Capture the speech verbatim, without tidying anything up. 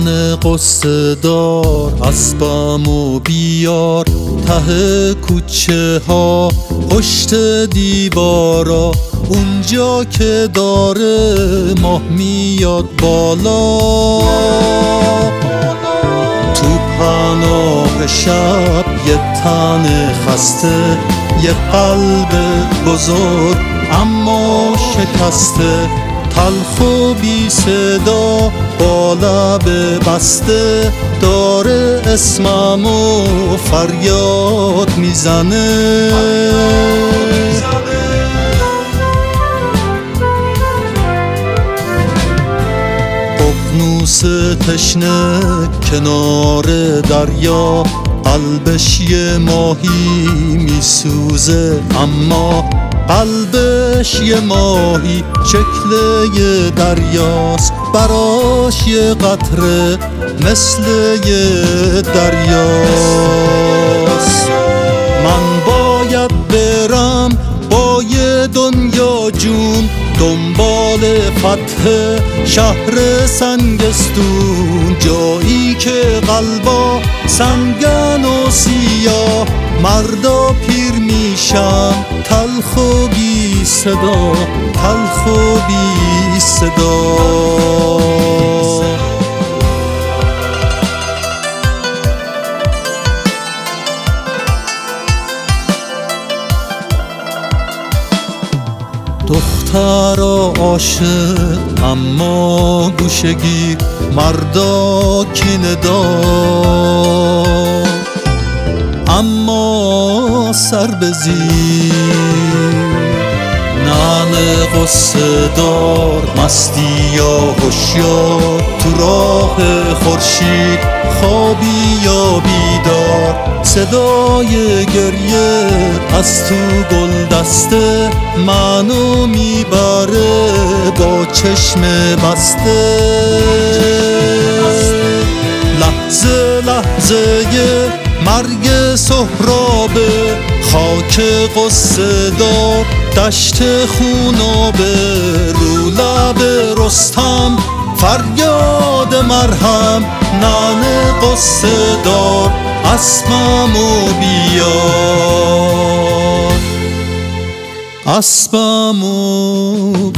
ننه قصه دار اسبمو بیار ته کوچه ها پشت دیوارا اونجا که داره ماه میاد بالا تو پناه شب یه تن خسته یه قلب بزرگ اما شکسته تلخ و بی صدا با لب بسته داره اسممو فریاد میزنه ققنوس تشنه کنار دریا قلبش یه ماهی میسوزه اما قلبش یه ماهی شکل یه دریاست براش یه قطره مثل یه دریاست من باید برم با یه دنیا جون دنبال فتح شهر سنگستون جایی که قلبا سنگن و سیاه مردا پیر میشن تلخ و بی صدا تلخ و بی صدا دختر عاشق اما گوشگیر مردا کینه دار اما سر بزیر ننه قصه دار مستی یا هوشیار تو راه خورشید خوابی یا بیدار صدای گریه از تو گل دسته منو میبره با چشم بسته لحظه لحظه مرگ سهرابه خاک قصه دار دشت خونابه رو لب رستم فریاد مرهم ننه قصه دار اسبمو بیار اسبمو